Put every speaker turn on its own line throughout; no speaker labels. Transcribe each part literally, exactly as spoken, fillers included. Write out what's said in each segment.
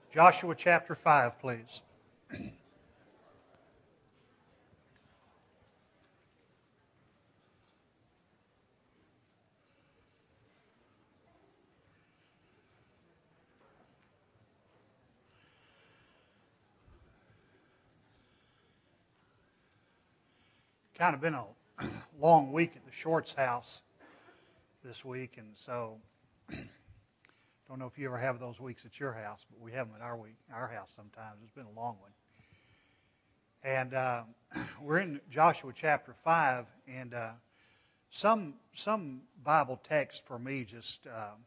Joshua chapter five, please. Kind of been a long week at the Shorts house this week, and so don't know if you ever have those weeks at your house, but we have them at our week, our house sometimes. It's been a long one. And uh, we're in Joshua chapter five, and uh, some some Bible texts for me just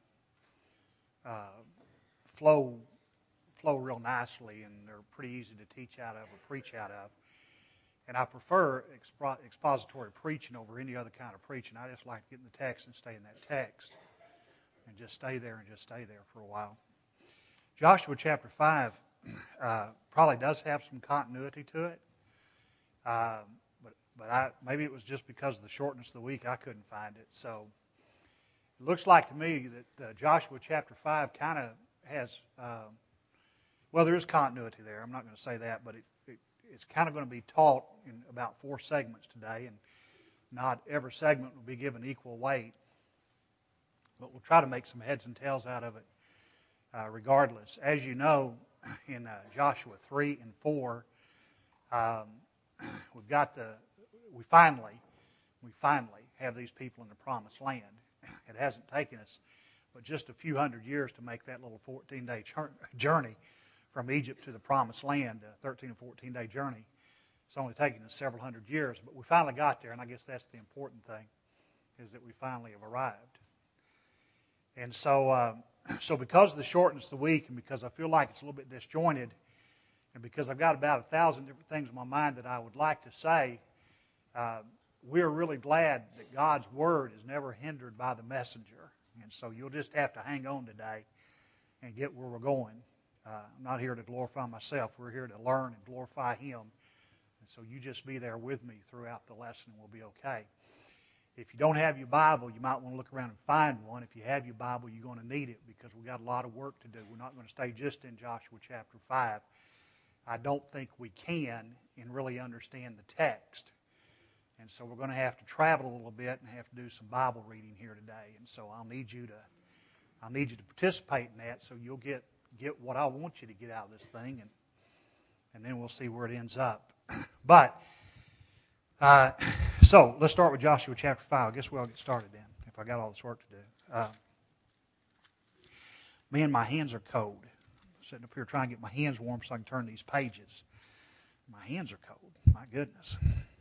uh, uh, flow flow real nicely, and they're pretty easy to teach out of or preach out of. And I prefer expo- expository preaching over any other kind of preaching. I just like to get in the text and stay in that text, and just stay there and just stay there for a while. Joshua chapter five uh, probably does have some continuity to it, uh, but but I, maybe it was just because of the shortness of the week I couldn't find it. So it looks like to me that uh, Joshua chapter five kind of has, uh, well, there is continuity there. I'm not going to say that, but it, it it's kind of going to be taught in about four segments today, and not every segment will be given equal weight. But we'll try to make some heads and tails out of it uh, regardless. As you know, in uh, Joshua three and four, um, we've got the, we finally, we finally have these people in the promised land. It hasn't taken us but just a few hundred years to make that little fourteen-day journey from Egypt to the promised land, a thirteen or fourteen-day journey. It's only taken us several hundred years, but we finally got there, and I guess that's the important thing, is that we finally have arrived. And so, uh, so because of the shortness of the week, and because I feel like it's a little bit disjointed, and because I've got about a thousand different things in my mind that I would like to say, uh, we're really glad that God's Word is never hindered by the messenger. And so you'll just have to hang on today and get where we're going. Uh, I'm not here to glorify myself. We're here to learn and glorify Him. And so you just be there with me throughout the lesson, and we'll be okay. If you don't have your Bible, you might want to look around and find one. If you have your Bible, you're going to need it because we've got a lot of work to do. We're not going to stay just in Joshua chapter five. I don't think we can and really understand the text. And so we're going to have to travel a little bit and have to do some Bible reading here today. And so I'll need you to I'll need you to participate in that so you'll get, get what I want you to get out of this thing, and and then we'll see where it ends up. But uh, so let's start with Joshua chapter five. I guess we'll get started then, if I got all this work to do. Uh, man, my hands are cold. I'm sitting up here trying to get my hands warm so I can turn these pages. My hands are cold. My goodness.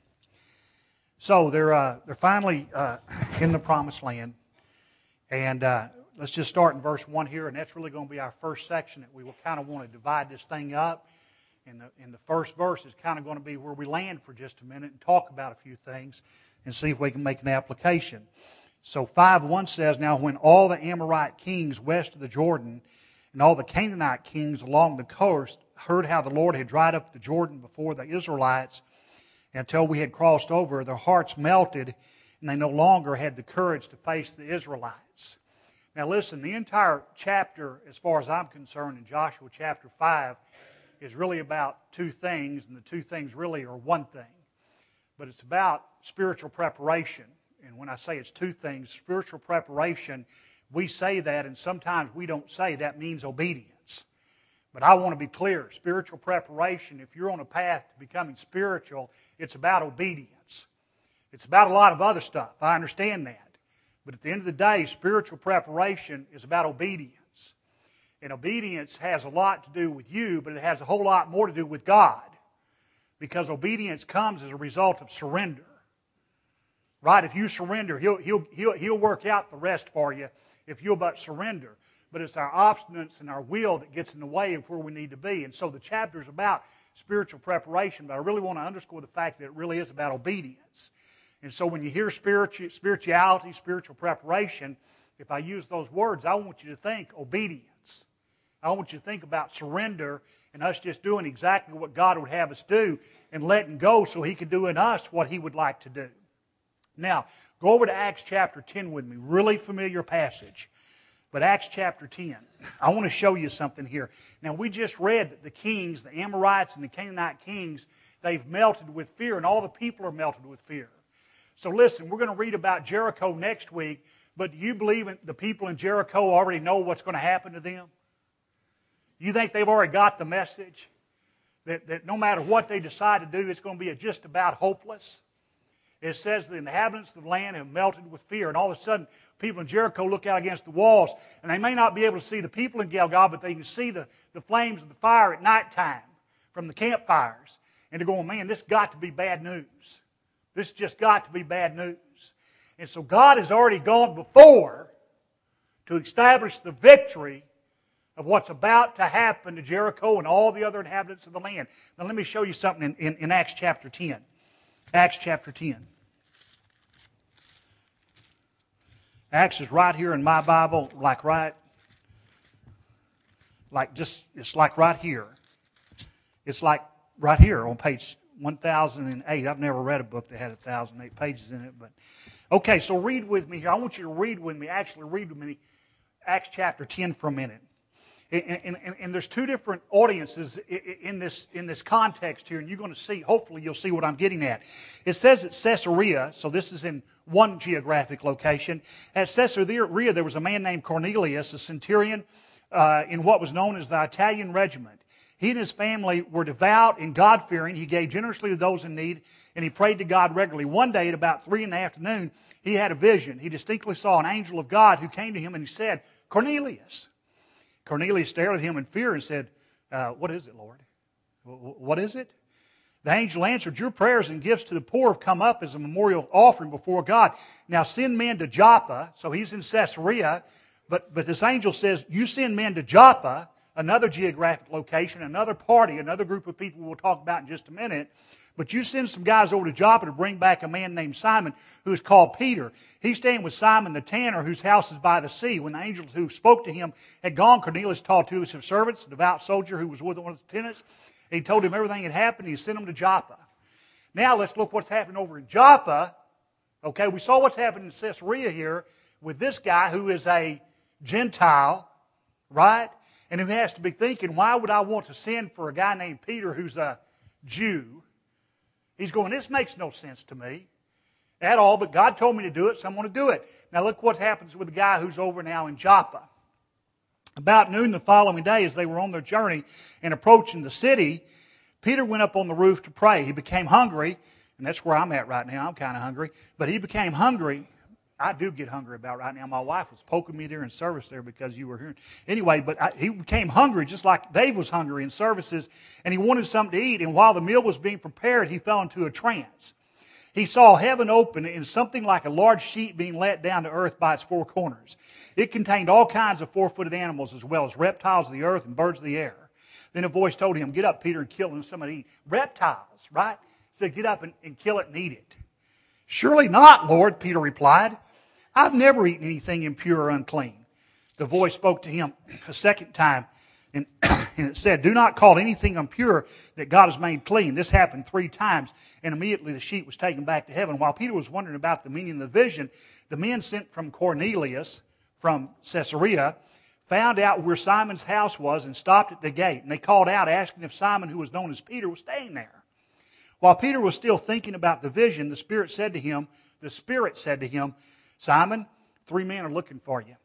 So they're uh, they're finally uh, in the promised land, and uh, let's just start in verse one here, and that's really going to be our first section that we will kind of want to divide this thing up. And the, and the first verse is kind of going to be where we land for just a minute and talk about a few things and see if we can make an application. So five one says, "Now when all the Amorite kings west of the Jordan and all the Canaanite kings along the coast heard how the Lord had dried up the Jordan before the Israelites until we had crossed over, their hearts melted, and they no longer had the courage to face the Israelites." Now listen, the entire chapter, as far as I'm concerned, in Joshua chapter five, is really about two things, and the two things really are one thing. But it's about spiritual preparation. And when I say it's two things, spiritual preparation, we say that, and sometimes we don't say that means obedience. But I want to be clear, spiritual preparation, if you're on a path to becoming spiritual, it's about obedience. It's about a lot of other stuff. I understand that. But at the end of the day, spiritual preparation is about obedience. And obedience has a lot to do with you, but it has a whole lot more to do with God. Because obedience comes as a result of surrender. Right? If you surrender, He'll, he'll, he'll, he'll work out the rest for you if you'll but surrender. But it's our obstinance and our will that gets in the way of where we need to be. And so the chapter is about spiritual preparation, but I really want to underscore the fact that it really is about obedience. And so when you hear spiritu- spirituality, spiritual preparation, if I use those words, I want you to think obedience. I want you to think about surrender and us just doing exactly what God would have us do and letting go so He can do in us what He would like to do. Now, go over to Acts chapter ten with me. Really familiar passage. But Acts chapter ten, I want to show you something here. Now, we just read that the kings, the Amorites and the Canaanite kings, they've melted with fear, and all the people are melted with fear. So listen, we're going to read about Jericho next week, but do you believe the people in Jericho already know what's going to happen to them? You think they've already got the message? That, that no matter what they decide to do, it's going to be just about hopeless? It says the inhabitants of the land have melted with fear, and all of a sudden, people in Jericho look out against the walls, and they may not be able to see the people in Gilgal, but they can see the, the flames of the fire at nighttime from the campfires. And they're going, man, this got to be bad news. This just got to be bad news. And so God has already gone before to establish the victory of what's about to happen to Jericho and all the other inhabitants of the land. Now let me show you something in, in, in Acts chapter ten. Acts chapter ten. Acts is right here in my Bible, like right, like just, it's like right here. It's like right here on page one thousand eight. I've never read a book that had one thousand eight pages in it, but okay, so read with me here. I want you to read with me, actually read with me Acts chapter ten for a minute. And, and, and there's two different audiences in this in this context here, and you're going to see, hopefully you'll see what I'm getting at. It says at Caesarea, so this is in one geographic location. At Caesarea, there was a man named Cornelius, a centurion uh, in what was known as the Italian regiment. He and his family were devout and God-fearing. He gave generously to those in need, and he prayed to God regularly. One day at about three in the afternoon, he had a vision. He distinctly saw an angel of God who came to him, and he said, "Cornelius." Cornelius stared at him in fear and said, uh, what is it, Lord? What is it? The angel answered, your prayers and gifts to the poor have come up as a memorial offering before God. Now send men to Joppa. So he's in Caesarea. But, but this angel says, you send men to Joppa, another geographic location, another party, another group of people we'll talk about in just a minute. But you send some guys over to Joppa to bring back a man named Simon who is called Peter. He's staying with Simon the tanner whose house is by the sea. When the angel who spoke to him had gone, Cornelius called two of his servants, a devout soldier who was with one of the tenants. He told him everything had happened. He sent him to Joppa. Now let's look what's happening over in Joppa. Okay, we saw what's happening in Caesarea here with this guy who is a Gentile, right? And who has to be thinking, why would I want to send for a guy named Peter who's a Jew? He's going, this makes no sense to me at all, but God told me to do it, so I'm going to do it. Now look what happens with the guy who's over now in Joppa. About noon the following day, as they were on their journey and approaching the city, Peter went up on the roof to pray. He became hungry, and that's where I'm at right now. I'm kind of hungry. But he became hungry. I do get hungry about right now. My wife was poking me there in service there because you were here. Anyway, but I, he became hungry just like Dave was hungry in services, and he wanted something to eat. And while the meal was being prepared, he fell into a trance. He saw heaven open and something like a large sheet being let down to earth by its four corners. It contained all kinds of four-footed animals as well as reptiles of the earth and birds of the air. Then a voice told him, get up, Peter, and kill them. Somebody eat. Reptiles, right? He said, get up and, and kill it and eat it. Surely not, Lord, Peter replied. I've never eaten anything impure or unclean. The voice spoke to him a second time, and, and it said, do not call anything impure that God has made clean. This happened three times, and immediately the sheet was taken back to heaven. While Peter was wondering about the meaning of the vision, the men sent from Cornelius, from Caesarea, found out where Simon's house was and stopped at the gate. And they called out, asking if Simon, who was known as Peter, was staying there. While Peter was still thinking about the vision, the Spirit said to him, the Spirit said to him, Simon, three men are looking for you.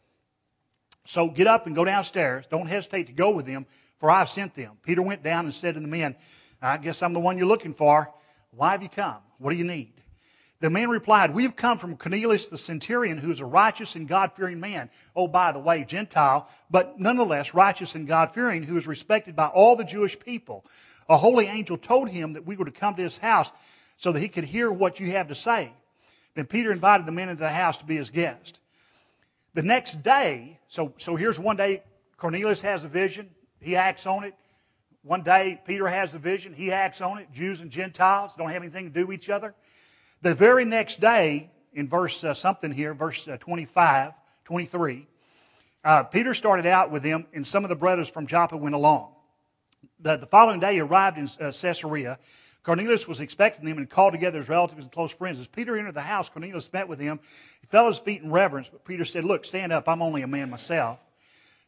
So get up and go downstairs. Don't hesitate to go with them, for I have sent them. Peter went down and said to the men, I guess I'm the one you're looking for. Why have you come? What do you need? The men replied, we have come from Cornelius the centurion, who is a righteous and God-fearing man. Oh, by the way, Gentile, but nonetheless righteous and God-fearing, who is respected by all the Jewish people. A holy angel told him that we were to come to his house so that he could hear what you have to say. Then Peter invited the men into the house to be his guest. The next day, so, so here's one day Cornelius has a vision. He acts on it. One day Peter has a vision. He acts on it. Jews and Gentiles don't have anything to do with each other. The very next day, in verse uh, something here, verse uh, twenty-five, twenty-three, uh, Peter started out with them, and some of the brothers from Joppa went along. The, the following day he arrived in uh, Caesarea. Cornelius was expecting them and called together his relatives and close friends. As Peter entered the house, Cornelius met with him. He fell at his feet in reverence, but Peter said, look, stand up. I'm only a man myself.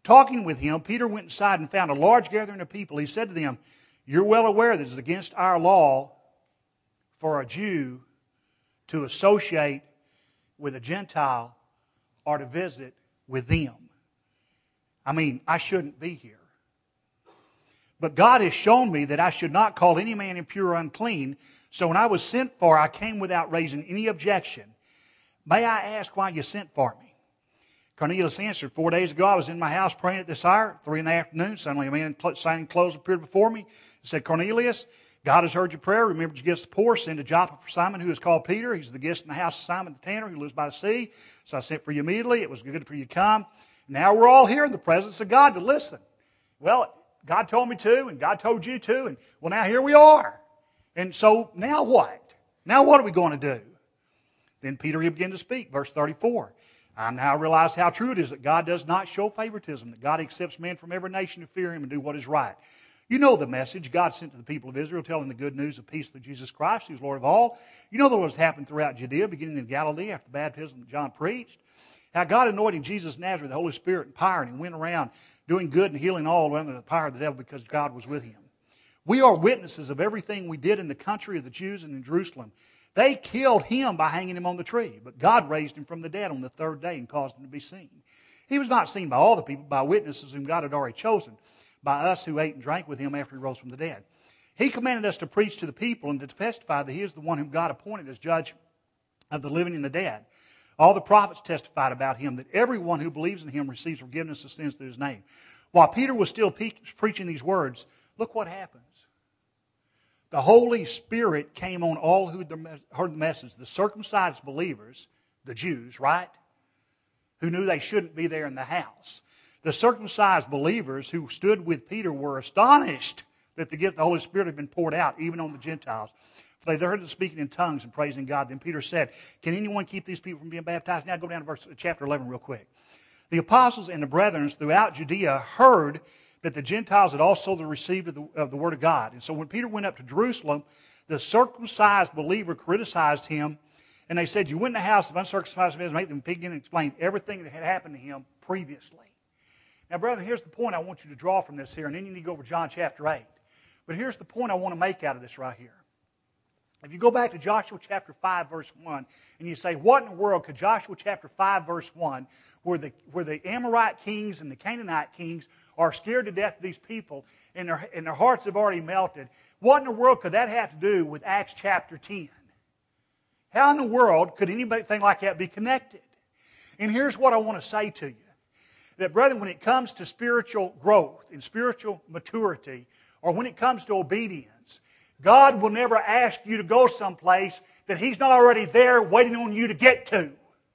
talking with him, Peter went inside and found a large gathering of people. He said to them, "You're well aware that it's against our law for a Jew to associate with a Gentile or to visit with them. I mean, I shouldn't be here. But God has shown me that I should not call any man impure or unclean. So when I was sent for, I came without raising any objection. May I ask why you sent for me?" Cornelius answered, "Four days ago I was in my house praying at this hour, three in the afternoon. Suddenly a man in shining clothes appeared before me and said, 'Cornelius, God has heard your prayer. Remembered your gifts to the poor. Send to Joppa for Simon, who is called Peter. He's the guest in the house of Simon the tanner, who lives by the sea. So I sent for you immediately. It was good for you to come. Now we're all here in the presence of God to listen.'" Well, God told me to, and God told you to, and well, now here we are. And so now what? Now what are we going to do? Then Peter began to speak, verse thirty-four. "I now realize how true it is that God does not show favoritism, that God accepts men from every nation who fear Him and do what is right. You know the message God sent to the people of Israel, telling the good news of peace through Jesus Christ, who is Lord of all. You know that what has happened throughout Judea, beginning in Galilee after the baptism that John preached. How God anointed Jesus of Nazareth with the Holy Spirit and power, and He went around doing good and healing all under the power of the devil because God was with Him. We are witnesses of everything we did in the country of the Jews and in Jerusalem. They killed Him by hanging Him on the tree, but God raised Him from the dead on the third day and caused Him to be seen. He was not seen by all the people, by witnesses whom God had already chosen, by us who ate and drank with Him after He rose from the dead. He commanded us to preach to the people and to testify that He is the one whom God appointed as judge of the living and the dead. All the prophets testified about Him, that everyone who believes in Him receives forgiveness of sins through His name." While Peter was still pe- preaching these words, look what happens. The Holy Spirit came on all who heard the message. The circumcised believers, the Jews, right? Who knew they shouldn't be there in the house. The circumcised believers who stood with Peter were astonished that the gift of the Holy Spirit had been poured out, even on the Gentiles. For they heard them speaking in tongues and praising God. Then Peter said, "Can anyone keep these people from being baptized?" Now go down to verse, chapter eleven real quick. "The apostles and the brethren throughout Judea heard that the Gentiles had also received of the, of the word of God. And so when Peter went up to Jerusalem, the circumcised believer criticized him, and they said, 'You went in the house of uncircumcised men, make them begin and explain everything that had happened to him previously.'" Now, brethren, here's the point I want you to draw from this here, and then you need to go over John chapter eight. But here's the point I want to make out of this right here. If you go back to Joshua chapter five, verse one, and you say, what in the world could Joshua chapter five, verse one, where the, where the Amorite kings and the Canaanite kings are scared to death of these people, and their, and their hearts have already melted, what in the world could that have to do with Acts chapter ten? How in the world could anything like that be connected? And here's what I want to say to you. That, brethren, when it comes to spiritual growth and spiritual maturity, or when it comes to obedience, God will never ask you to go someplace that He's not already there waiting on you to get to.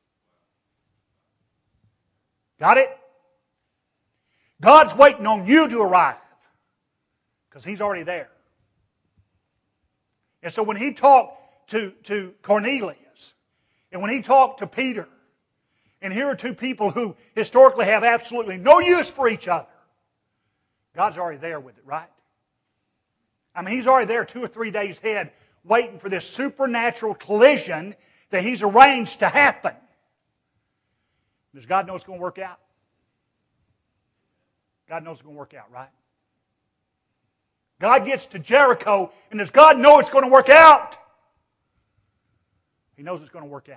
Got it? God's waiting on you to arrive because He's already there. And so when He talked to, to Cornelius, and when He talked to Peter, and here are two people who historically have absolutely no use for each other, God's already there with it, right? I mean, He's already there two or three days ahead waiting for this supernatural collision that He's arranged to happen. Does God know it's going to work out? God knows it's going to work out, right? God gets to Jericho, and does God know it's going to work out? He knows it's going to work out.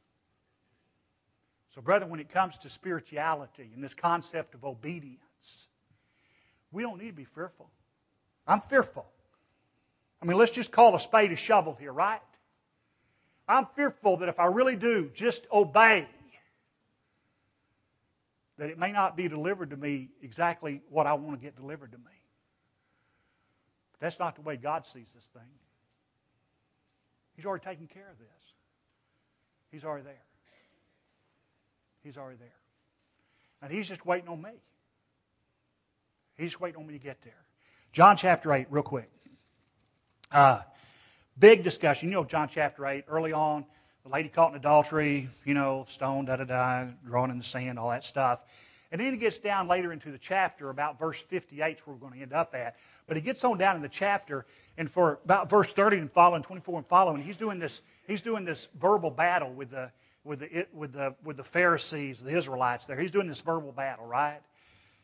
So, brethren, when it comes to spirituality and this concept of obedience, we don't need to be fearful. I'm fearful. I mean, let's just call a spade a shovel here, right? I'm fearful that if I really do just obey, that it may not be delivered to me exactly what I want to get delivered to me. But that's not the way God sees this thing. He's already taken care of this. He's already there. He's already there. And He's just waiting on me. He's just waiting on me to get there. John chapter eight, real quick. Uh, big discussion. You know John chapter eight, early on, the lady caught in adultery, you know, stoned, da-da-da, drawn in the sand, all that stuff. And then he gets down later into the chapter, about verse fifty-eight is where we're going to end up at. But he gets on down in the chapter, and for about verse thirty and following, twenty-four and following, he's doing this, he's doing this verbal battle with the with the with the with the Pharisees, the Israelites there. He's doing this verbal battle, right?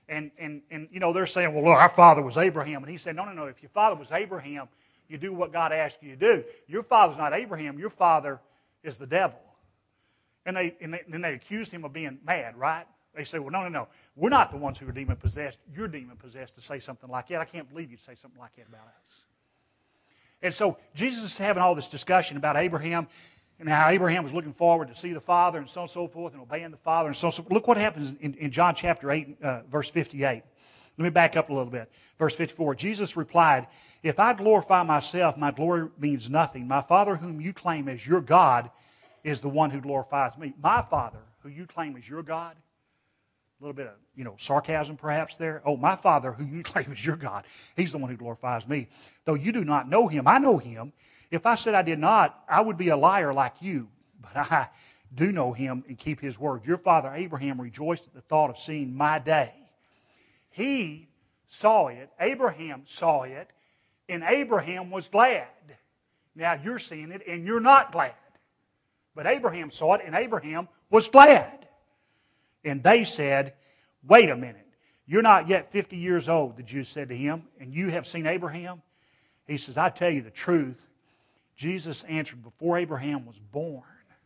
And, and, and you know, they're saying, well, look, our father was Abraham. And he said, no, no, no. If your father was Abraham, you do what God asked you to do. Your father's not Abraham. Your father is the devil. And they and they, and they accused him of being mad, right? They say, well, no, no, no. We're not the ones who are demon-possessed. You're demon-possessed to say something like that. I can't believe you'd say something like that about us. And so Jesus is having all this discussion about Abraham and how Abraham was looking forward to see the Father and so on and so forth and obeying the Father and so on and so forth. Look what happens in, in John chapter eight, uh, verse fifty-eight. Let me back up a little bit. Verse fifty-four, Jesus replied, if I glorify myself, my glory means nothing. My Father whom you claim as your God is the one who glorifies me. My Father who you claim as your God. A little bit of, you know, sarcasm perhaps there. Oh, my Father, who you claim is your God, He's the one who glorifies me. Though you do not know Him, I know Him. If I said I did not, I would be a liar like you. But I do know Him and keep His word. Your father Abraham rejoiced at the thought of seeing my day. He saw it. Abraham saw it. And Abraham was glad. Now you're seeing it and you're not glad. But Abraham saw it and Abraham was glad. And they said, wait a minute. You're not yet fifty years old, the Jews said to him, and you have seen Abraham? He says, I tell you the truth. Jesus answered, before Abraham was born,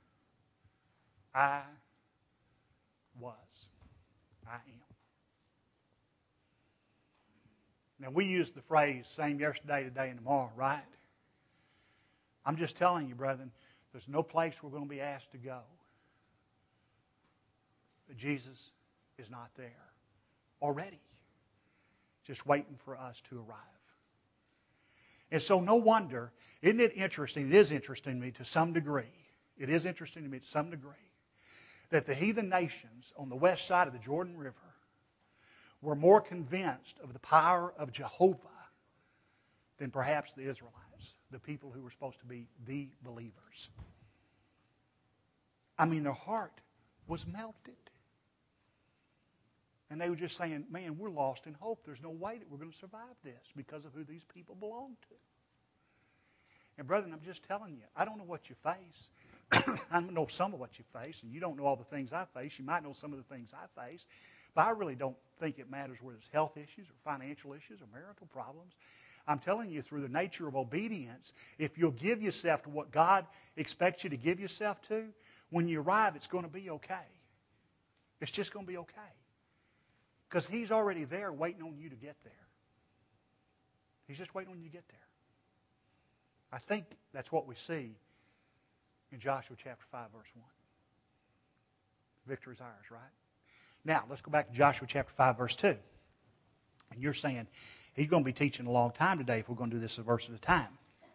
I was. I am. Now we use the phrase, same yesterday, today, and tomorrow, right? I'm just telling you, brethren, there's no place we're going to be asked to go. But Jesus is not there already, just waiting for us to arrive. And so no wonder, isn't it interesting, it is interesting to me to some degree, it is interesting to me to some degree, that the heathen nations on the west side of the Jordan River were more convinced of the power of Jehovah than perhaps the Israelites, the people who were supposed to be the believers. I mean, their heart was melted. And they were just saying, man, we're lost in hope. There's no way that we're going to survive this because of who these people belong to. And brethren, I'm just telling you, I don't know what you face. I know some of what you face, and you don't know all the things I face. You might know some of the things I face. But I really don't think it matters whether it's health issues or financial issues or marital problems. I'm telling you, through the nature of obedience, if you'll give yourself to what God expects you to give yourself to, when you arrive, it's going to be okay. It's just going to be okay. Because He's already there waiting on you to get there. He's just waiting on you to get there. I think that's what we see in Joshua chapter five, verse one. Victory is ours, right? Now, let's go back to Joshua chapter five, verse two. And you're saying, he's going to be teaching a long time today if we're going to do this a verse at a time.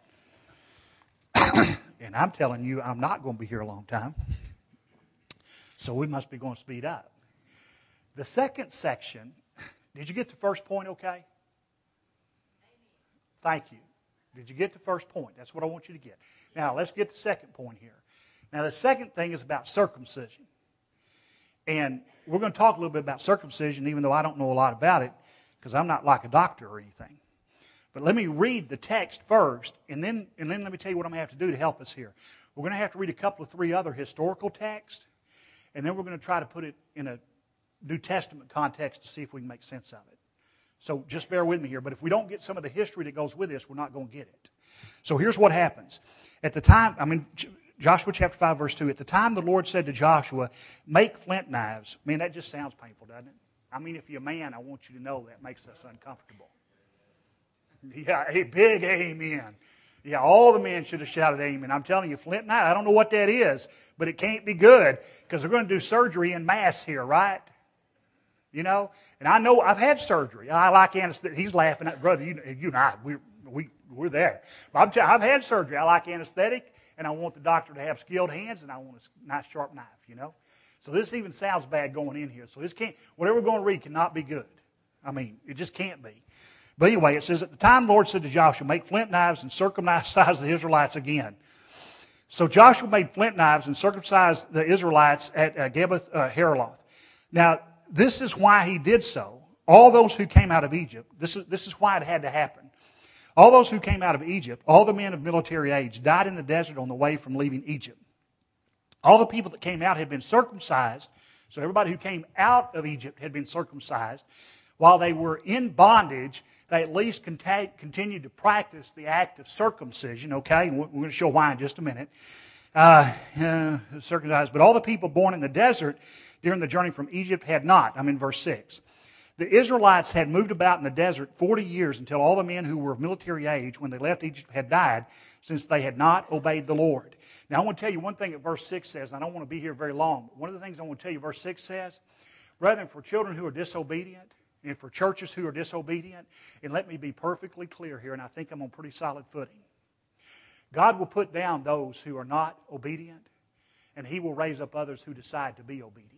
And I'm telling you, I'm not going to be here a long time. So we must be going to speed up. The second section, did you get the first point okay? Thank you. Did you get the first point? That's what I want you to get. Now, let's get the second point here. Now, the second thing is about circumcision. And we're going to talk a little bit about circumcision, even though I don't know a lot about it, because I'm not like a doctor or anything. But let me read the text first, and then, and then let me tell you what I'm going to have to do to help us here. We're going to have to read a couple of three other historical texts, and then we're going to try to put it in a New Testament context to see if we can make sense of it. So just bear with me here. But if we don't get some of the history that goes with this, we're not going to get it. So here's what happens. At the time, I mean, Joshua chapter five, verse two, at the time the Lord said to Joshua, make flint knives. I mean, that just sounds painful, doesn't it? I mean, if you're a man, I want you to know that makes us uncomfortable. Yeah, a big amen. Yeah, all the men should have shouted amen. I'm telling you, flint knife, I don't know what that is, but it can't be good because they're going to do surgery en masse here, right? You know, and I know I've had surgery. I like anesthetic. He's laughing at brother. You, you and I, we, we, we're there. But I'm telling you, I've had surgery. I like anesthetic, and I want the doctor to have skilled hands, and I want a nice sharp knife. You know, so this even sounds bad going in here. So this can't. Whatever we're going to read cannot be good. I mean, it just can't be. But anyway, it says at the time the Lord said to Joshua, make flint knives and circumcise the Israelites again. So Joshua made flint knives and circumcised the Israelites at uh, Gibeath uh, Haaraloth. Now, this is why he did so. All those who came out of Egypt, this is, this is why it had to happen. All those who came out of Egypt, all the men of military age, died in the desert on the way from leaving Egypt. All the people that came out had been circumcised. So everybody who came out of Egypt had been circumcised. while they were in bondage, they at least conta- continued to practice the act of circumcision, okay? We're going to show why in just a minute. Uh, uh, circumcised. But all the people born in the desert during the journey from Egypt had not. I'm in verse six. The Israelites had moved about in the desert forty years until all the men who were of military age when they left Egypt had died, since they had not obeyed the Lord. Now I want to tell you one thing that verse six says. I don't want to be here very long. But one of the things I want to tell you verse six says, rather than for children who are disobedient and for churches who are disobedient, and let me be perfectly clear here, and I think I'm on pretty solid footing. God will put down those who are not obedient, and He will raise up others who decide to be obedient.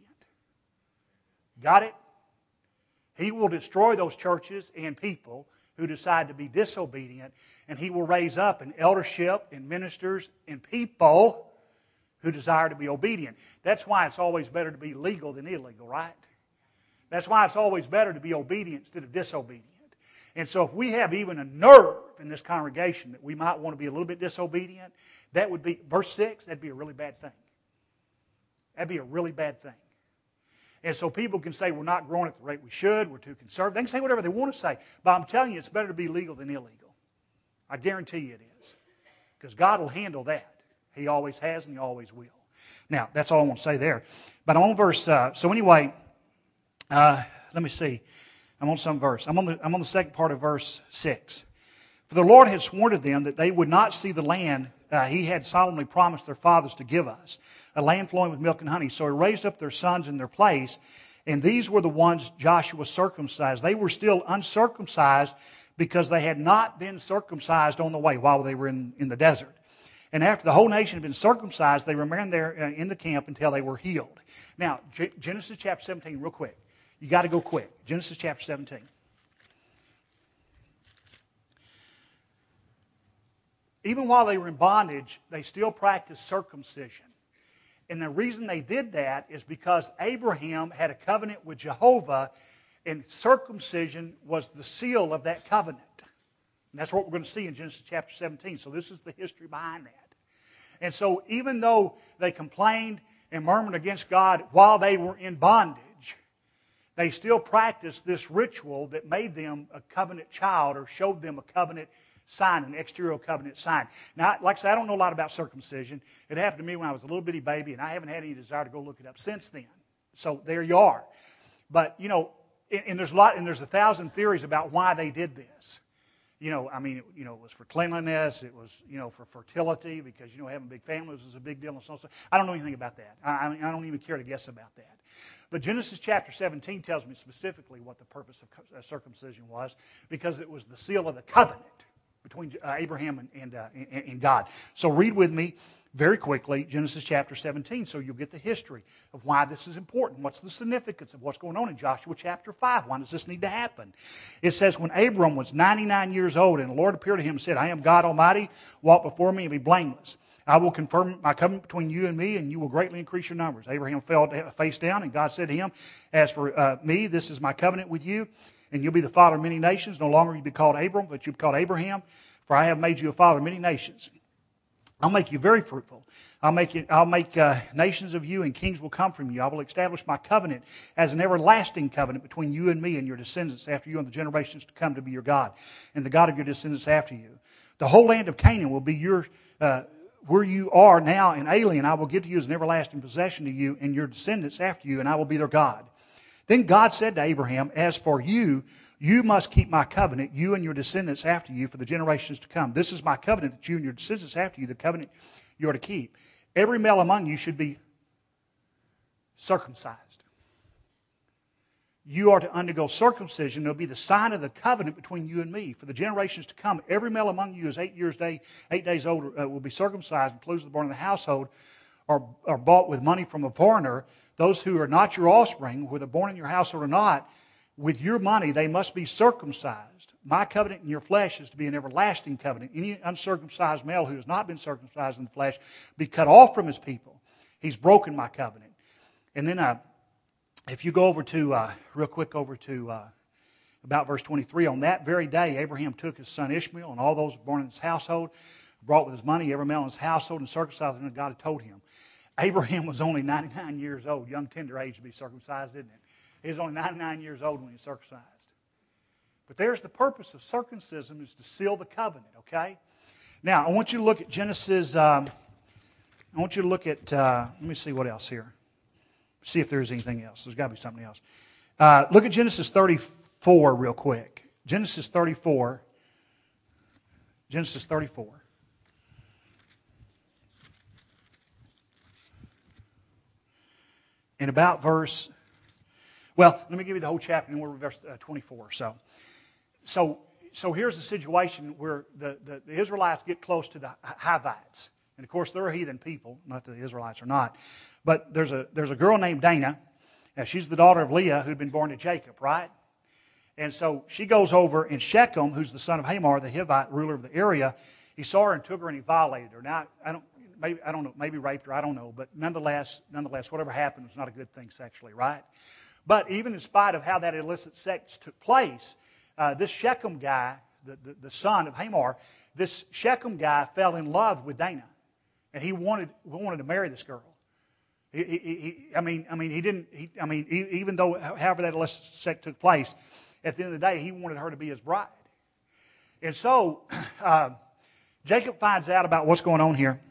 Got it? He will destroy those churches and people who decide to be disobedient, and He will raise up an eldership and ministers and people who desire to be obedient. That's why it's always better to be legal than illegal, right? That's why it's always better to be obedient instead of disobedient. And so if we have even a nerve in this congregation that we might want to be a little bit disobedient, that would be, verse six, that'd be a really bad thing. That'd be a really bad thing. And so people can say we're not growing at the rate we should, we're too conservative. They can say whatever they want to say. But I'm telling you, it's better to be legal than illegal. I guarantee you it is. Because God will handle that. He always has and He always will. Now, that's all I want to say there. But I'm on verse, uh, so anyway, uh, let me see. I'm on some verse. I'm on the I'm on the second part of verse six. For the Lord had sworn to them that they would not see the land uh, He had solemnly promised their fathers to give us, a land flowing with milk and honey. So He raised up their sons in their place, and these were the ones Joshua circumcised. They were still uncircumcised because they had not been circumcised on the way while they were in, in the desert. And after the whole nation had been circumcised, they remained there uh, in the camp until they were healed. Now, G- Genesis chapter seventeen, real quick. You got to go quick. Genesis chapter seventeen. Even while they were in bondage, they still practiced circumcision. And the reason they did that is because Abraham had a covenant with Jehovah, and circumcision was the seal of that covenant. And that's what we're going to see in Genesis chapter seventeen. So this is the history behind that. And so even though they complained and murmured against God while they were in bondage, they still practiced this ritual that made them a covenant child or showed them a covenant sign, an exterior covenant sign. Now, like I said, I don't know a lot about circumcision. It happened to me when I was a little bitty baby, and I haven't had any desire to go look it up since then. So there you are. But, you know, and, and there's a lot, and there's a thousand theories about why they did this. You know, I mean, it, you know, it was for cleanliness. It was, you know, for fertility because, you know, having big families is a big deal and so on. I don't know anything about that. I, I, mean, I don't even care to guess about that. But Genesis chapter seventeen tells me specifically what the purpose of circumcision was, because it was the seal of the covenant between uh, Abraham and, and, uh, and, and God. So read with me very quickly Genesis chapter seventeen, so you'll get the history of why this is important. What's the significance of what's going on in Joshua chapter five? Why does this need to happen? It says, when Abram was ninety-nine years old, and the Lord appeared to him and said, I am God Almighty, walk before me and be blameless. I will confirm my covenant between you and me, and you will greatly increase your numbers. Abraham fell face down, and God said to him, as for uh, me, this is my covenant with you, and you'll be the father of many nations. No longer you'll be called Abram, but you'll be called Abraham, for I have made you a father of many nations. I'll make you very fruitful. I'll make you, I'll make uh, nations of you, and kings will come from you. I will establish my covenant as an everlasting covenant between you and me and your descendants after you and the generations to come to be your God, and the God of your descendants after you. The whole land of Canaan will be your, uh, where you are now an alien. I will give to you as an everlasting possession to you and your descendants after you, and I will be their God. Then God said to Abraham, as for you, you must keep my covenant, you and your descendants after you, for the generations to come. This is my covenant that you and your descendants after you, the covenant you are to keep. Every male among you should be circumcised. You are to undergo circumcision. It will be the sign of the covenant between you and me. For the generations to come, every male among you is eight years day, eight days old uh, will be circumcised, includes the born in the household, or are bought with money from a foreigner. Those who are not your offspring, whether born in your household or not, with your money they must be circumcised. My covenant in your flesh is to be an everlasting covenant. Any uncircumcised male who has not been circumcised in the flesh be cut off from his people. He's broken my covenant. And then uh, if you go over to, uh, real quick over to uh, about verse twenty-three, on that very day Abraham took his son Ishmael and all those born in his household, brought with his money every male in his household, and circumcised them as God had told him. Abraham was only ninety-nine years old, young tender age to be circumcised, isn't it? He was only ninety-nine years old when he was circumcised. But there's the purpose of circumcision, is to seal the covenant, okay? Now, I want you to look at Genesis, um, I want you to look at, uh, let me see what else here. See if there's anything else. There's got to be something else. Uh, look at Genesis thirty-four real quick. Genesis thirty-four. Genesis thirty-four. And about verse, well, let me give you the whole chapter, and we're verse uh, twenty-four. So, so, so here's the situation where the, the, the Israelites get close to the Hivites. And of course, they're heathen people, not that the Israelites are not. But there's a there's a girl named Dinah. Now, she's the daughter of Leah, who'd been born to Jacob, right? And so she goes over, and Shechem, who's the son of Hamor, the Hivite ruler of the area, he saw her and took her and he violated her. Now, I don't, maybe I don't know, maybe raped her, I don't know, but nonetheless, nonetheless, whatever happened was not a good thing sexually, right? But even in spite of how that illicit sex took place, uh, this Shechem guy, the, the the son of Hamor, this Shechem guy fell in love with Dinah, and he wanted wanted to marry this girl. He, he, he, I mean, I mean, he didn't. He, I mean, he, even though, however that illicit sex took place, at the end of the day, he wanted her to be his bride. And so, uh, Jacob finds out about what's going on here,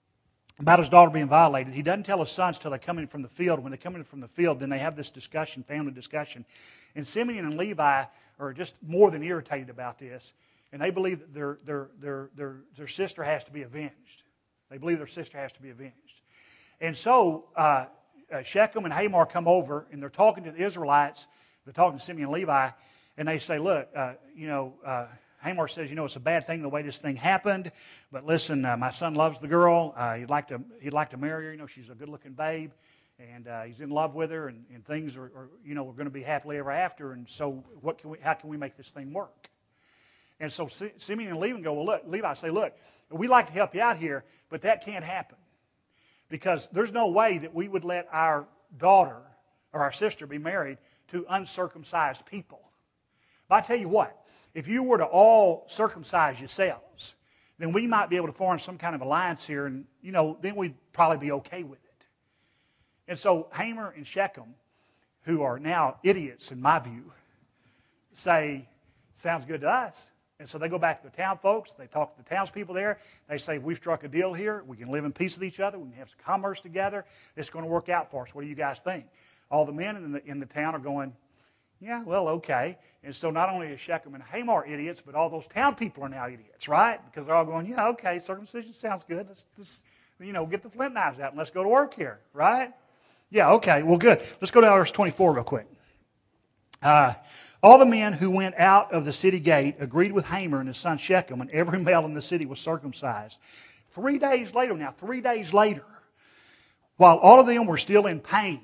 about his daughter being violated. He doesn't tell his sons till they come in from the field. When they come in from the field, then they have this discussion, family discussion. And Simeon and Levi are just more than irritated about this, and they believe that their their their their their sister has to be avenged. They believe their sister has to be avenged. And so uh, uh, Shechem and Hamor come over, and they're talking to the Israelites. They're talking to Simeon and Levi, and they say, look, uh, you know, uh, Hamor says, you know, it's a bad thing the way this thing happened, but listen, uh, my son loves the girl. Uh, he'd like to he'd like to marry her. You know, she's a good-looking babe, and uh, he's in love with her, and, and things are, are, you know, we're going to be happily ever after. And so, what can we? How can we make this thing work? And so Simeon and Levi go, well, look, Levi say, look, we'd like to help you out here, but that can't happen. Because there's no way that we would let our daughter or our sister be married to uncircumcised people. But I tell you what, if you were to all circumcise yourselves, then we might be able to form some kind of alliance here, and, you know, then we'd probably be okay with it. And so Hamor and Shechem, who are now idiots in my view, say, sounds good to us. And so they go back to the town folks. They talk to the townspeople there. They say, we've struck a deal here. We can live in peace with each other. We can have some commerce together. It's going to work out for us. What do you guys think? All the men in the, in the town are going, yeah, well, okay. And so not only is Shechem and Hamor idiots, but all those town people are now idiots, right? Because they're all going, yeah, okay, circumcision sounds good. Let's just, you know, get the flint knives out and let's go to work here, right? Yeah, okay, well, good. Let's go to verse twenty-four real quick. Uh, all the men who went out of the city gate agreed with Hamor and his son Shechem, and every male in the city was circumcised. Three days later, now three days later, while all of them were still in pain,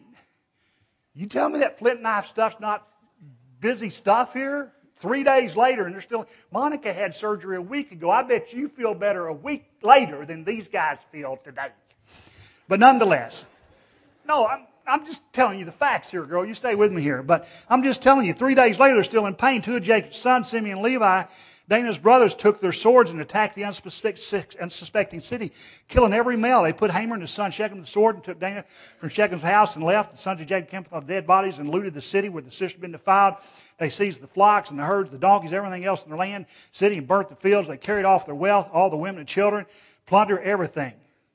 you tell me that flint knife stuff's not busy stuff here? Three days later, and they're still... Monica had surgery a week ago. I bet you feel better a week later than these guys feel today. But nonetheless, no, I'm... I'm just telling you the facts here, girl. You stay with me here. But I'm just telling you, three days later, they're still in pain. Two of Jacob's sons, Simeon and Levi, Dinah's brothers, took their swords and attacked the unsuspecting city, killing every male. They put Hamor and his son Shechem to the sword and took Dinah from Shechem's house and left. The sons of Jacob camped on dead bodies and looted the city where the sister had been defiled. They seized the flocks and the herds, the donkeys, everything else in their land, city, and burnt the fields. They carried off their wealth, all the women and children, plundered everything.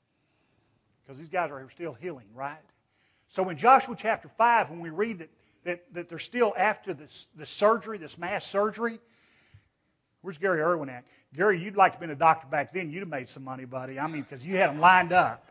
Because these guys are still healing, right? So in Joshua chapter five, when we read that, that, that they're still after this, this surgery, this mass surgery, where's Gary Irwin at? Gary, you'd like to have been a doctor back then. You'd have made some money, buddy. I mean, because you had them lined up.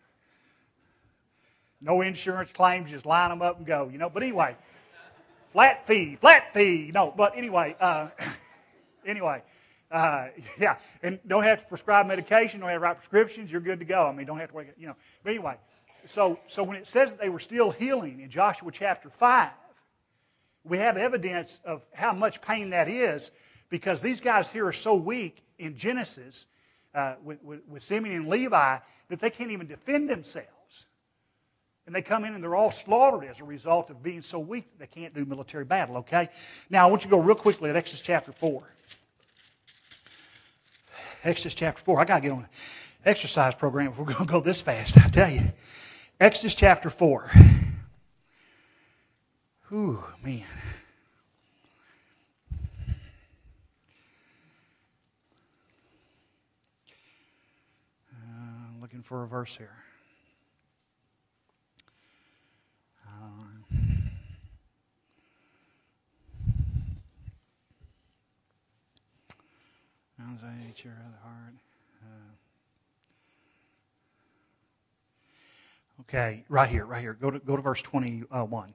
No insurance claims, just line them up and go, you know. But anyway, flat fee, flat fee. No, but anyway, uh, anyway, uh, yeah. And don't have to prescribe medication, don't have to write prescriptions. You're good to go. I mean, don't have to wake up, you know. But anyway. So, so when it says that they were still healing in Joshua chapter five, we have evidence of how much pain that is, because these guys here are so weak in Genesis uh, with, with, with Simeon and Levi that they can't even defend themselves. And they come in and they're all slaughtered as a result of being so weak that they can't do military battle, okay? Now, I want you to go real quickly at Exodus chapter four. Exodus chapter four. I got to get on an exercise program if we're going to go this fast, I tell you. Exodus chapter four. Ooh, man. looking for a verse here. Uh, Anxiety, your other heart. Uh, okay, right here, right here. Go to go to verse twenty-one.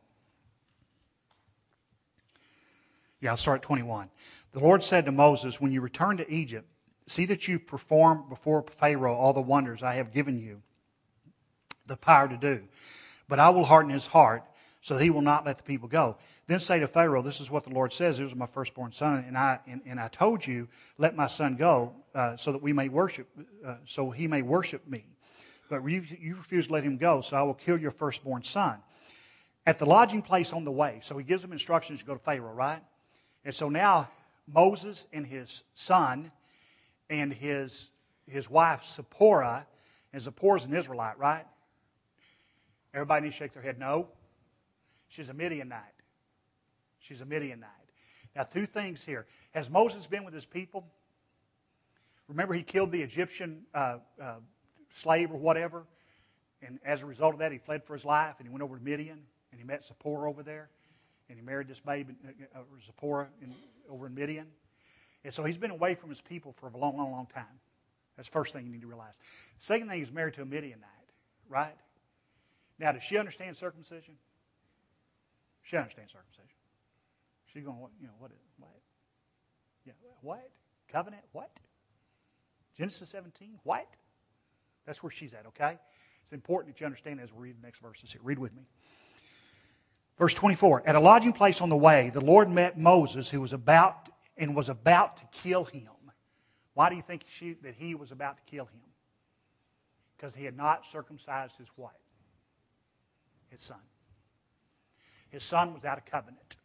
Yeah, I'll start at twenty-one. The Lord said to Moses, when you return to Egypt, see that you perform before Pharaoh all the wonders I have given you the power to do. But I will harden his heart so that he will not let the people go. Then say to Pharaoh, this is what the Lord says, this is my firstborn son, and I and, and I told you, let my son go, uh, so that we may worship, uh, so he may worship me. But you, you refuse to let him go, so I will kill your firstborn son. At the lodging place on the way, so he gives them instructions to go to Pharaoh, right? And so now Moses and his son and his his wife Zipporah, and Zipporah's an Israelite, right? Everybody needs to shake their head, no. She's a Midianite. She's a Midianite. Now, two things here. Has Moses been with his people? Remember, he killed the Egyptian uh, uh, slave or whatever, and as a result of that, he fled for his life, and he went over to Midian, and he met Zipporah over there, and he married this babe, uh, Zipporah, in, over in Midian. And so he's been away from his people for a long, long, long time. That's the first thing you need to realize. Second thing, he's married to a Midianite, right? Now, does she understand circumcision? She understands circumcision. She's going, you know, what is what? Yeah, what? Covenant? What? Genesis seventeen? What? That's where she's at, okay? It's important that you understand as we read the next verses here. Read with me. Verse twenty-four. At a lodging place on the way, the Lord met Moses, who was about and was about to kill him. Why do you think she, that he was about to kill him? Because he had not circumcised his what? His son. His son was out of covenant.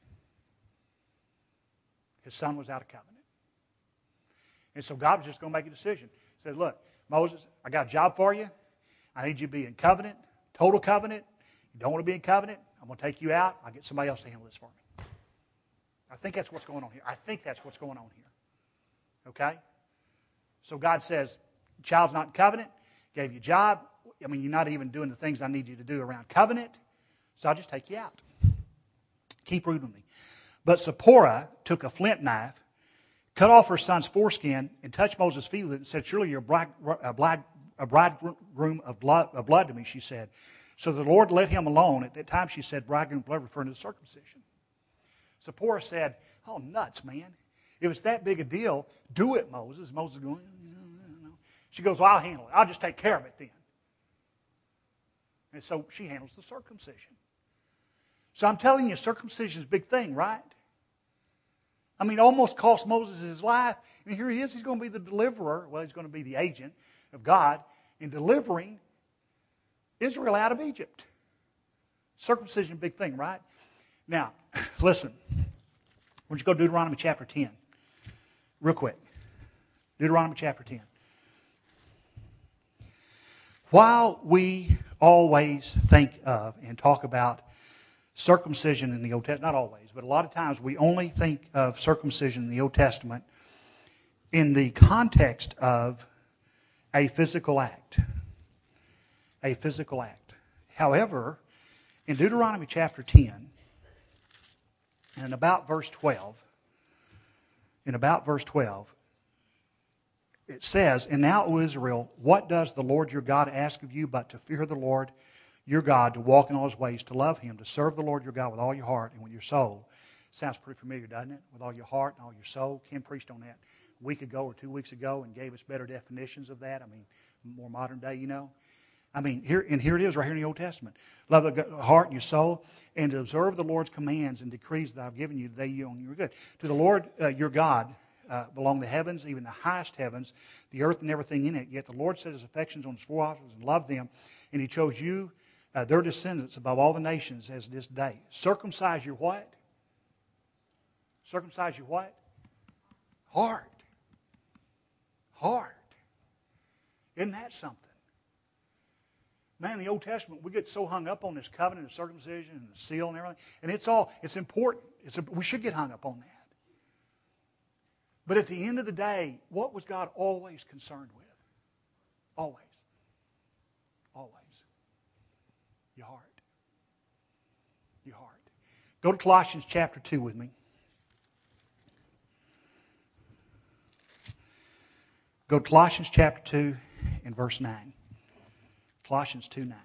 His son was out of covenant. And so God was just going to make a decision. He said, look, Moses, I got a job for you. I need you to be in covenant, total covenant. You don't want to be in covenant, I'm going to take you out. I'll get somebody else to handle this for me. I think that's what's going on here. I think that's what's going on here. Okay? So God says, child's not in covenant, gave you a job. I mean, you're not even doing the things I need you to do around covenant, so I'll just take you out. Keep reading with me. But Zipporah took a flint knife, cut off her son's foreskin, and touched Moses' feet with it and said, surely you're a, bride, a, bride, a bridegroom of blood, of blood to me, she said. So the Lord let him alone. At that time she said, bridegroom of blood, referring to the circumcision. Zipporah said, oh, nuts, man. If it's that big a deal, do it, Moses. Moses is going, no, no, no. She goes, well, I'll handle it. I'll just take care of it then. And so she handles the circumcision. So I'm telling you, circumcision is a big thing, right? I mean, it almost cost Moses his life. And here he is. He's going to be the deliverer. Well, he's going to be the agent of God in delivering Israel out of Egypt. Circumcision, big thing, right? Now, listen. Why don't you go to Deuteronomy chapter ten? Real quick. Deuteronomy chapter ten. While we always think of and talk about circumcision in the Old Testament, not always, but a lot of times we only think of circumcision in the Old Testament in the context of a physical act. A physical act. However, in Deuteronomy chapter ten, and about verse twelve, in about verse twelve, it says, and now, O Israel, what does the Lord your God ask of you but to fear the Lord your God, to walk in all his ways, to love him, to serve the Lord your God with all your heart and with your soul? Sounds pretty familiar, doesn't it? With all your heart and all your soul. Ken preached on that a week ago or two weeks ago and gave us better definitions of that. I mean, more modern day, you know. I mean, here and here it is right here in the Old Testament. Love the heart and your soul, and to observe the Lord's commands and decrees that I've given you today you on your good. To the Lord uh, your God uh, belong the heavens, even the highest heavens, the earth and everything in it. Yet the Lord set his affections on his forefathers and loved them, and he chose you, uh, their descendants, above all the nations as this day. Circumcise your what? Circumcise your what? Heart. Heart. Isn't that something? Man, in the Old Testament, we get so hung up on this covenant of circumcision and the seal and everything. And it's all, it's important. It's a, we should get hung up on that. But at the end of the day, what was God always concerned with? Always. Always. Your heart. Your heart. Go to Colossians chapter two with me. Go to Colossians chapter two and verse nine. Colossians two nine.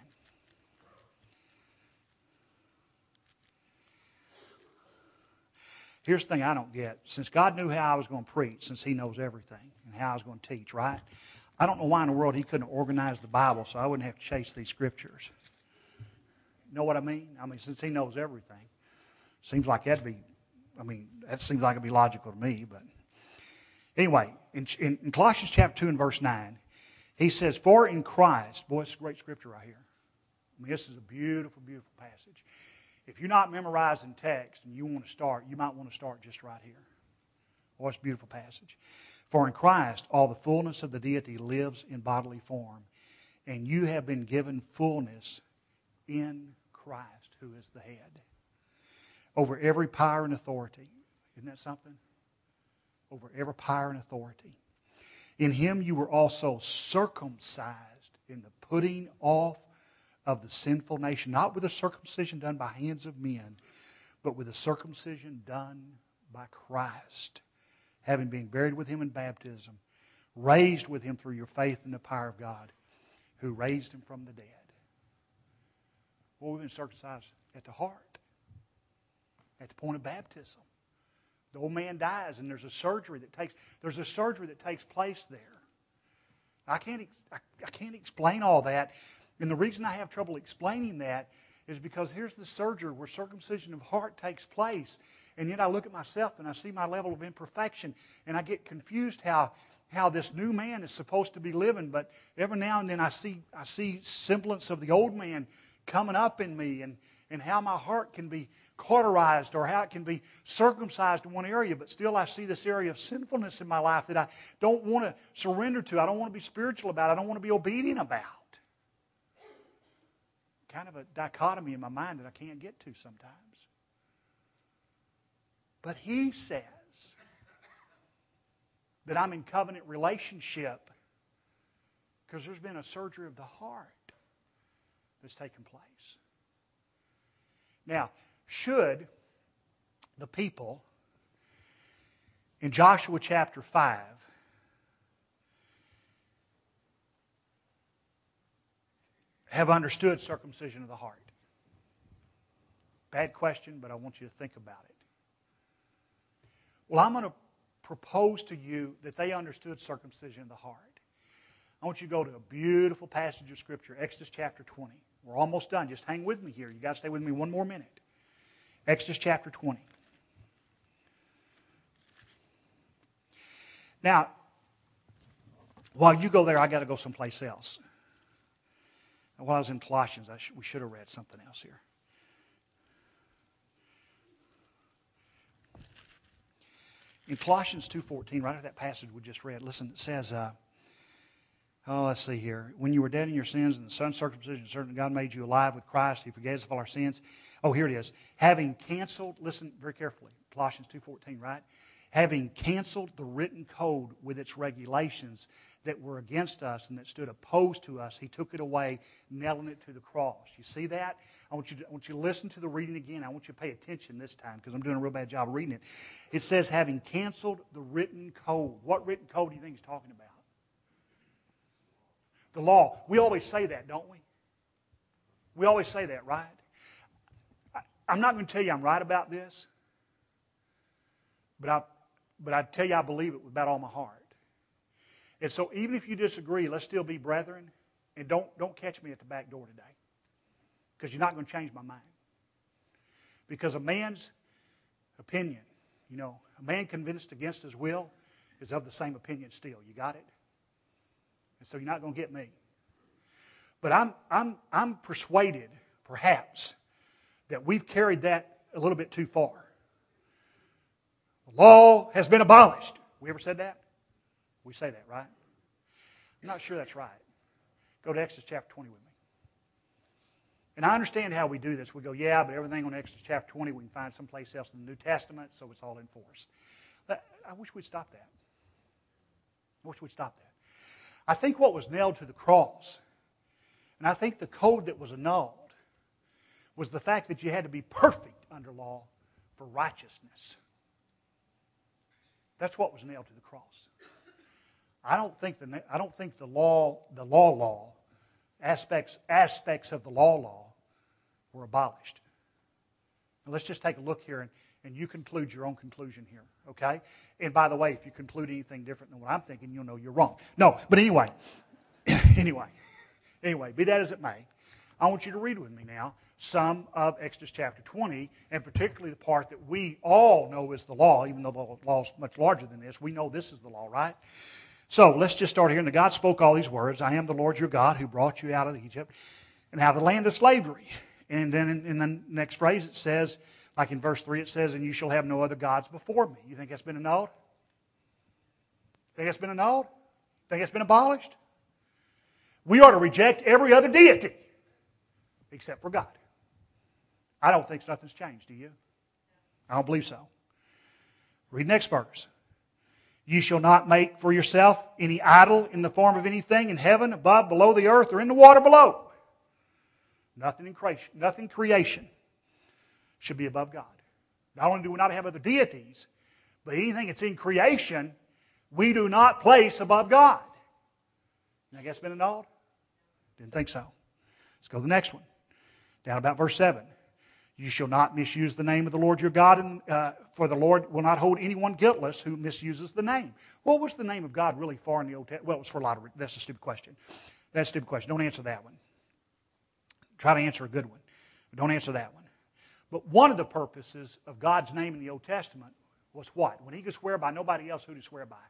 Here's the thing I don't get. Since God knew how I was going to preach, since He knows everything and how I was going to teach, right? I don't know why in the world He couldn't organize the Bible so I wouldn't have to chase these scriptures. Know what I mean? I mean, since He knows everything, seems like that'd be, I mean, that seems like it'd be logical to me. But anyway, in, in, in Colossians chapter two and verse nine, he says, "For in Christ," boy, it's a great scripture right here. I mean, this is a beautiful, beautiful passage. If you're not memorizing text and you want to start, you might want to start just right here. Boy, it's a beautiful passage. "For in Christ all the fullness of the deity lives in bodily form, and you have been given fullness in Christ, who is the head, over every power and authority." Isn't that something? Over every power and authority. "In Him you were also circumcised in the putting off of the sinful nation," not with a circumcision done by hands of men, but with a circumcision done by Christ, having been buried with Him in baptism, raised with Him through your faith in the power of God, who raised Him from the dead. Well, we've been circumcised at the heart, at the point of baptism. The old man dies, and there's a surgery that takes there's a surgery that takes place there. I can't I, I can't explain all that. And the reason I have trouble explaining that is because here's the surgery where circumcision of heart takes place. And yet I look at myself and I see my level of imperfection. And I get confused how, how this new man is supposed to be living. But every now and then I see I see semblance of the old man coming up in me. And, and how my heart can be cauterized or how it can be circumcised in one area. But still I see this area of sinfulness in my life that I don't want to surrender to. I don't want to be spiritual about. I don't want to be obedient about. Kind of a dichotomy in my mind that I can't get to sometimes. But He says that I'm in covenant relationship because there's been a surgery of the heart that's taken place. Now, should the people in Joshua chapter five have understood circumcision of the heart? Bad question, but I want you to think about it. Well, I'm going to propose to you that they understood circumcision of the heart. I want you to go to a beautiful passage of Scripture, Exodus chapter twenty. We're almost done. Just hang with me here. You've got to stay with me one more minute. Exodus chapter twenty. Now, while you go there, I've got to go someplace else. While I was in Colossians, I sh- we should have read something else here. In Colossians two fourteen, right after that passage we just read, listen, it says, uh, oh, let's see here. "When you were dead in your sins and the Son's circumcision, certain God made you alive with Christ. He forgave us of all our sins." Oh, here it is. "Having canceled," listen very carefully, Colossians two fourteen, right? "Having canceled the written code with its regulations that were against us and that stood opposed to us, He took it away, nailing it to the cross." You see that? I want you to, I want you to listen to the reading again. I want you to pay attention this time because I'm doing a real bad job of reading it. It says, "having canceled the written code." What written code do you think He's talking about? The law. We always say that, don't we? We always say that, right? I, I'm not going to tell you I'm right about this, but I, but I tell you I believe it with about all my heart. And so even if you disagree, let's still be brethren, and don't don't catch me at the back door today, because you're not going to change my mind. Because a man's opinion, you know, a man convinced against his will is of the same opinion still. You got it? And so you're not going to get me. But I'm I'm I'm persuaded, perhaps, that we've carried that a little bit too far. The law has been abolished. We ever said that? We say that, right? I'm not sure that's right. Go to Exodus chapter twenty with me. And I understand how we do this. We go, yeah, but everything on Exodus chapter twenty we can find someplace else in the New Testament, so it's all in force. But I wish we'd stop that. I wish we'd stop that. I think what was nailed to the cross, and And I think the code that was annulled was the fact that you had to be perfect under law for righteousness. That's what was nailed to the cross. I don't think the I don't think the law the law law aspects aspects of the law law were abolished. Now let's just take a look here and, and you conclude your own conclusion here, okay? And by the way, if you conclude anything different than what I'm thinking, you'll know you're wrong. No, but anyway, anyway, anyway, be that as it may, I want you to read with me now some of Exodus chapter twenty, and particularly the part that we all know is the law, even though the law is much larger than this. We know this is the law, right? So let's just start here. And God spoke all these words. I am the Lord your God who brought you out of Egypt and out of the land of slavery. And then in, in the next phrase it says, like in verse three, it says, and you shall have no other gods before me. You think that's been annulled? Think that's been annulled? Think that's been abolished? We ought to reject every other deity except for God. I don't think nothing's changed, do you? I don't believe so. Read next verse. You shall not make for yourself any idol in the form of anything in heaven, above, below the earth, or in the water below. Nothing in creation, nothing creation should be above God. Not only do we not have other deities, but anything that's in creation, we do not place above God. You think that's been annulled? Didn't think so. Let's go to the next one. Down about verse seven. You shall not misuse the name of the Lord your God, and, uh, for the Lord will not hold anyone guiltless who misuses the name. What was the name of God really for in the Old Testament? Well, it was for a lot of reasons. That's a stupid question. That's a stupid question. Don't answer that one. Try to answer a good one. But don't answer that one. But one of the purposes of God's name in the Old Testament was what? When he could swear by nobody else, who did he swear by?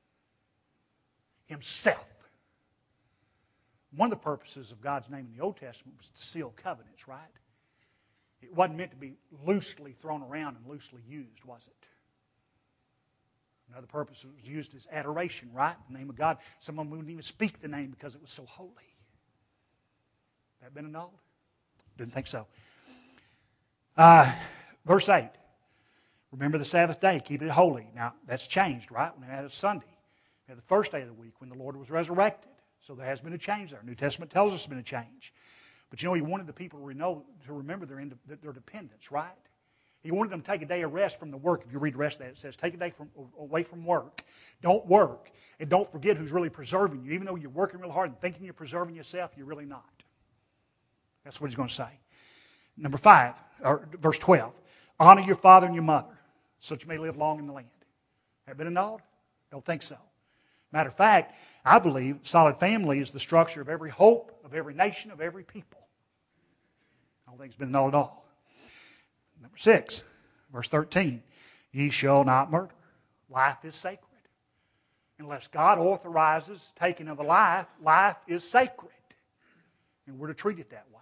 Himself. One of the purposes of God's name in the Old Testament was to seal covenants, right? It wasn't meant to be loosely thrown around and loosely used, was it? Another purpose, it was used as adoration, right? The name of God. Someone wouldn't even speak the name because it was so holy. That been annulled? Didn't think so. Uh, verse eight. Remember the Sabbath day. Keep it holy. Now, that's changed, right? When we had a Sunday. We had the first day of the week when the Lord was resurrected. So there has been a change there. New Testament tells us there's been a change. But you know, he wanted the people to, know, to remember their, their dependence, right? He wanted them to take a day of rest from the work. If you read the rest of that, it says, take a day from, away from work. Don't work. And don't forget who's really preserving you. Even though you're working real hard and thinking you're preserving yourself, you're really not. That's what he's going to say. Number five, or verse twelve. Honor your father and your mother, so that you may live long in the land. Have been annulled? Don't think so. Matter of fact, I believe solid family is the structure of every hope, of every nation, of every people. I don't think it's been annulled at all. Number six, verse thirteen. Ye shall not murder. Life is sacred. Unless God authorizes taking of a life, life is sacred. And we're to treat it that way.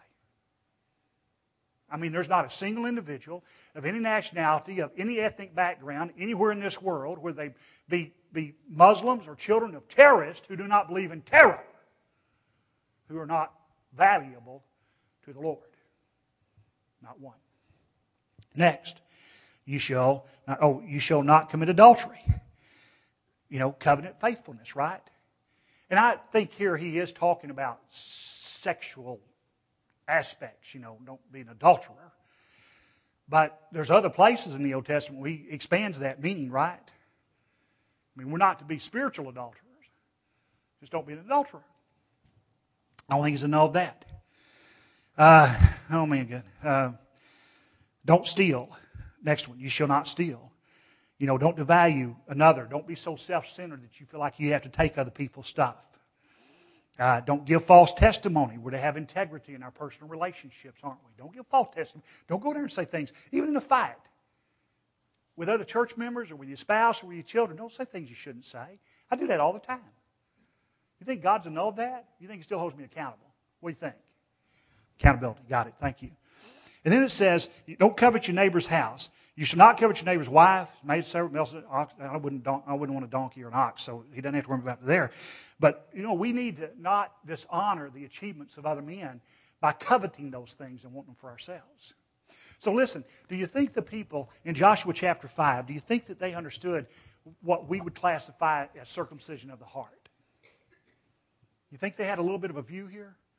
I mean, there's not a single individual of any nationality, of any ethnic background, anywhere in this world, where they be, be Muslims or children of terrorists who do not believe in terror, who are not valuable to the Lord. Not one. Next, you shall not, oh, you shall not commit adultery. You know, covenant faithfulness, right? And I think here he is talking about sexual aspects, you know, don't be an adulterer. But there's other places in the Old Testament where he expands that meaning, right? I mean, we're not to be spiritual adulterers. Just don't be an adulterer. I don't think he's annulled that. Uh, oh, man, good. Uh, don't steal. Next one, you shall not steal. You know, don't devalue another. Don't be so self-centered that you feel like you have to take other people's stuff. Uh, don't give false testimony. We're to have integrity in our personal relationships, aren't we? Don't give false testimony. Don't go there and say things, even in a fight, with other church members or with your spouse or with your children. Don't say things you shouldn't say. I do that all the time. You think God's annulled that? You think He still holds me accountable? What do you think? Accountability. Got it. Thank you. And then it says, don't covet your neighbor's house. You should not covet your neighbor's wife, maid servant, ox. I wouldn't, I wouldn't want a donkey or an ox, so he doesn't have to worry about it there. But, you know, we need to not dishonor the achievements of other men by coveting those things and wanting them for ourselves. So listen, do you think the people in Joshua chapter five, do you think that they understood what we would classify as circumcision of the heart? You think they had a little bit of a view here?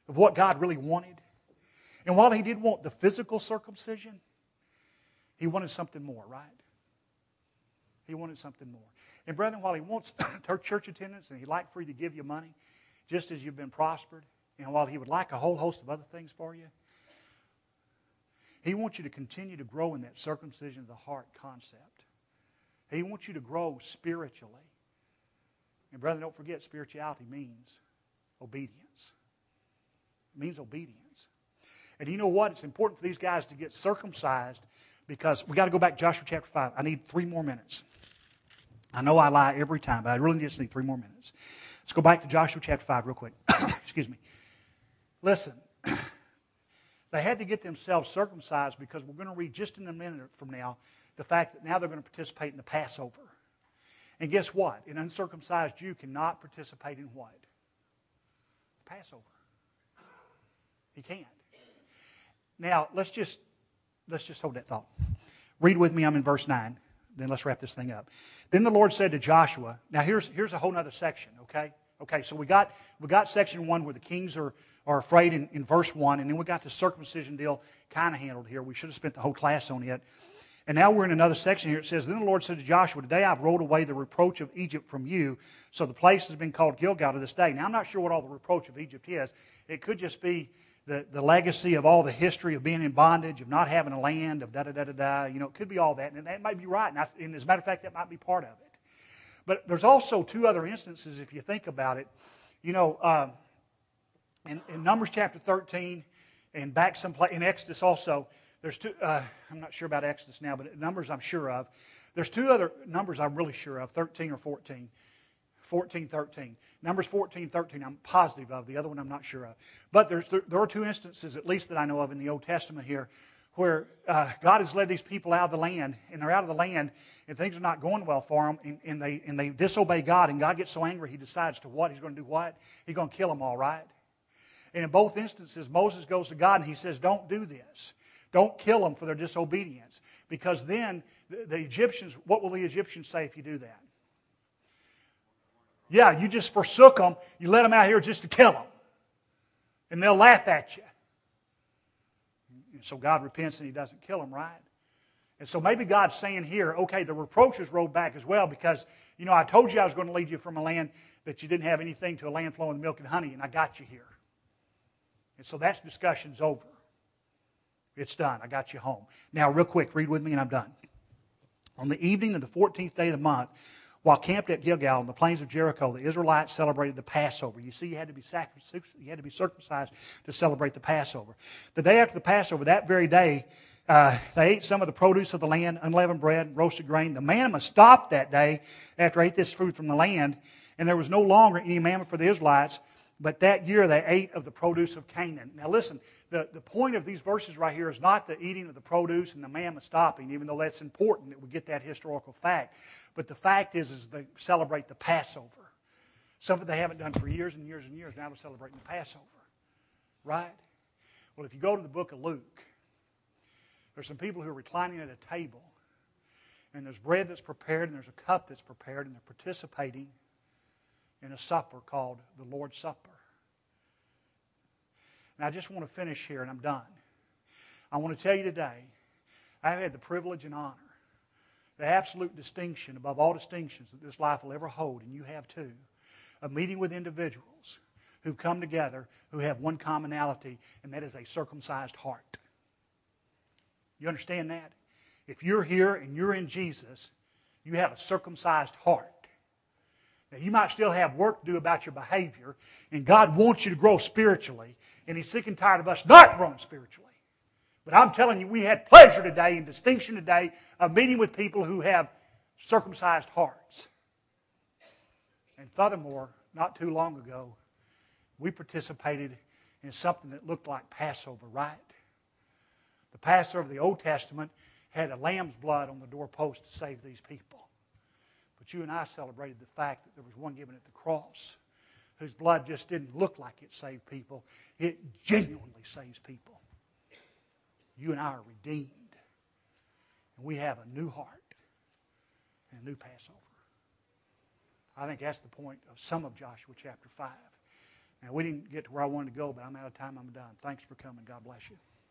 of what God really wanted. And while he did want the physical circumcision, he wanted something more, right? He wanted something more. And brethren, while he wants church attendance and he'd like for you to give you money, just as you've been prospered, and while he would like a whole host of other things for you, he wants you to continue to grow in that circumcision of the heart concept. He wants you to grow spiritually. And brethren, don't forget, spirituality means obedience. It means obedience. And you know what? It's important for these guys to get circumcised because we got to go back to Joshua chapter five. I need three more minutes. I know I lie every time, but I really just need three more minutes. Let's go back to Joshua chapter five real quick. Excuse me. Listen, they had to get themselves circumcised because we're going to read just in a minute from now the fact that now they're going to participate in the Passover. And guess what? An uncircumcised Jew cannot participate in what? Passover. He can't. Now, let's just let's just hold that thought. Read with me. I'm in verse nine. Then let's wrap this thing up. Then the Lord said to Joshua, now here's here's a whole other section, okay? Okay, so we got we got section one where the kings are, are afraid in, in verse one, and then we got the circumcision deal kind of handled here. We should have spent the whole class on it. And now we're in another section here. It says, then the Lord said to Joshua, today I've rolled away the reproach of Egypt from you, so the place has been called Gilgal to this day. Now I'm not sure what all the reproach of Egypt is. It could just be the, the legacy of all the history of being in bondage, of not having a land, of da-da-da-da-da. You know, it could be all that. And that might be right. And, I, and as a matter of fact, that might be part of it. But there's also two other instances, if you think about it. You know, uh, in, in Numbers chapter thirteen and back someplace, in Exodus also, there's two, uh, I'm not sure about Exodus now, but Numbers I'm sure of. There's two other numbers I'm really sure of, thirteen or fourteen. fourteen, thirteen. Numbers fourteen, thirteen, I'm positive of. The other one I'm not sure of. But there's, there are two instances, at least that I know of in the Old Testament here, where uh, God has led these people out of the land, and they're out of the land, and things are not going well for them, and, and, they, and they disobey God, and God gets so angry, he decides to what? He's going to do what? He's going to kill them all, right? And in both instances, Moses goes to God, and he says, don't do this. Don't kill them for their disobedience. Because then the, the Egyptians, what will the Egyptians say if you do that? Yeah, you just forsook them. You let them out here just to kill them. And they'll laugh at you. And so God repents and he doesn't kill them, right? And so maybe God's saying here, okay, the reproaches rolled back as well because, you know, I told you I was going to lead you from a land that you didn't have anything to a land flowing with milk and honey, and I got you here. And so that discussion's over. It's done. I got you home. Now, real quick, read with me and I'm done. On the evening of the fourteenth day of the month, while camped at Gilgal on the plains of Jericho, the Israelites celebrated the Passover. You see, you had to be sacrificed, you had to be circumcised to celebrate the Passover. The day after the Passover, that very day, uh, they ate some of the produce of the land, unleavened bread, and roasted grain. The manna stopped that day after they ate this food from the land, and there was no longer any manna for the Israelites. But that year they ate of the produce of Canaan. Now listen, the, the point of these verses right here is not the eating of the produce and the manna stopping, even though that's important that we get that historical fact. But the fact is, is they celebrate the Passover. Something they haven't done for years and years and years. Now they're celebrating the Passover. Right? Well, if you go to the book of Luke, there's some people who are reclining at a table. And there's bread that's prepared and there's a cup that's prepared and they're participating in a supper called the Lord's Supper. And I just want to finish here, and I'm done. I want to tell you today, I've had the privilege and honor, the absolute distinction above all distinctions that this life will ever hold, and you have too, of meeting with individuals who've come together who have one commonality, and that is a circumcised heart. You understand that? If you're here and you're in Jesus, you have a circumcised heart. Now, you might still have work to do about your behavior, and God wants you to grow spiritually, and He's sick and tired of us not growing spiritually. But I'm telling you, we had pleasure today and distinction today of meeting with people who have circumcised hearts. And furthermore, not too long ago, we participated in something that looked like Passover, right? The Passover of the Old Testament had a lamb's blood on the doorpost to save these people. But you and I celebrated the fact that there was one given at the cross whose blood just didn't look like it saved people. It genuinely saves people. You and I are redeemed. And we have a new heart and a new Passover. I think that's the point of some of Joshua chapter five. And we didn't get to where I wanted to go, but I'm out of time. I'm done. Thanks for coming. God bless you.